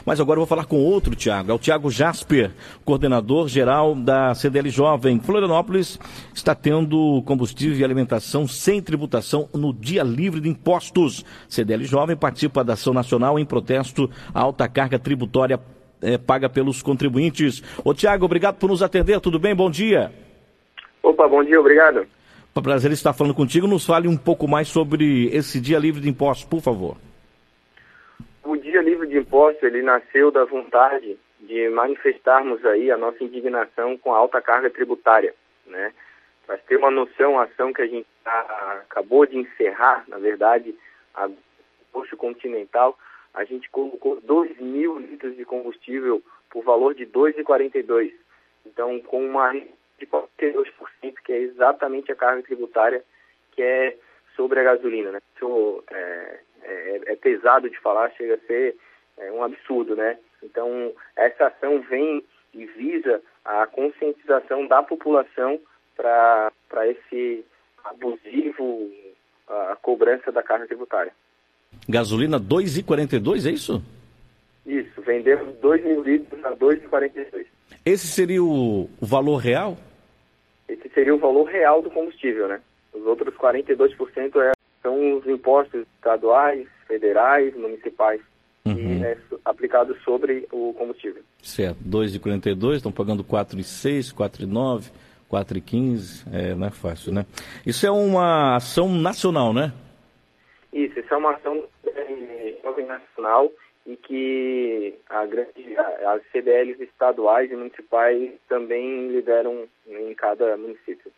Mas agora eu vou falar com outro Tiago, é o Tiago Jasper, coordenador geral da CDL Jovem. Florianópolis está tendo combustível e alimentação sem tributação no dia livre de impostos. CDL Jovem participa da ação nacional em protesto à alta carga tributária paga pelos contribuintes. Ô Tiago, obrigado por nos atender, tudo bem? Bom dia. Opa, bom dia, obrigado. É um prazer estar falando contigo. Nos fale um pouco mais sobre esse dia livre de impostos, por favor. O dia livre de impostos, ele nasceu da vontade de manifestarmos aí a nossa indignação com a alta carga tributária, né? Para ter uma noção, a ação que a gente acabou de encerrar, na verdade, a Posto Continental, a gente colocou 2.000 litros de combustível por valor de R$ 2,42. Então, com uma de 42%, que é exatamente a carga tributária que é sobre a gasolina, né? Isso é pesado de falar, chega a ser um absurdo, né? Então, essa ação vem e visa a conscientização da população para esse abusivo a cobrança da carga tributária. Gasolina 2,42, é isso? Isso, vendemos 2.000 litros a 2,42. Esse seria o valor real? Esse seria o valor real do combustível, né? Os outros 42% são os impostos estaduais, federais, municipais, que é aplicado sobre o combustível. Certo, 2,42, estão pagando 4,6, 4,9, 4,15, não é fácil, né? Isso é uma ação nacional, né? Isso é uma ação nacional e que as CDLs estaduais e municipais também lideram em cada município.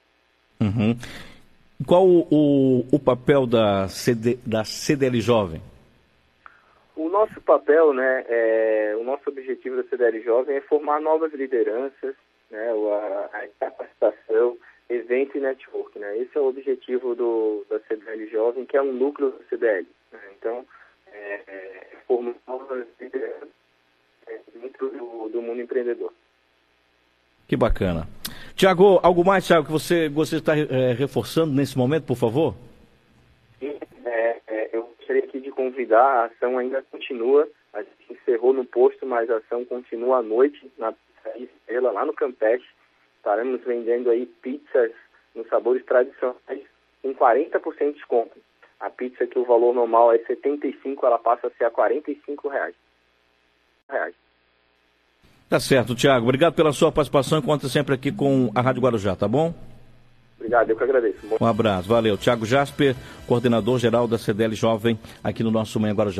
Qual o papel da CDL Jovem? O nosso papel, né, o nosso objetivo da CDL Jovem é formar novas lideranças, né, a capacitação, evento e network, né? Esse é o objetivo da CDL Jovem, que é um núcleo da CDL, né? Então, formar novas lideranças dentro do mundo empreendedor. Que bacana. Tiago, algo mais, Tiago, que você gostaria de estar reforçando nesse momento, por favor? Sim, eu gostaria aqui de convidar, a ação ainda continua, a gente encerrou no posto, mas a ação continua à noite, na Pizzaria Estrela, lá no Campeche. Estaremos vendendo aí pizzas nos sabores tradicionais com 40% de desconto. A pizza que o valor normal é R$ 75, ela passa a ser a R$ 45. Tá certo, Tiago. Obrigado pela sua participação. Conta sempre aqui com a Rádio Guarujá, tá bom? Obrigado, eu que agradeço. Um abraço, valeu. Tiago Jasper, coordenador geral da CDL Jovem, aqui no nosso Manhã Guarujá.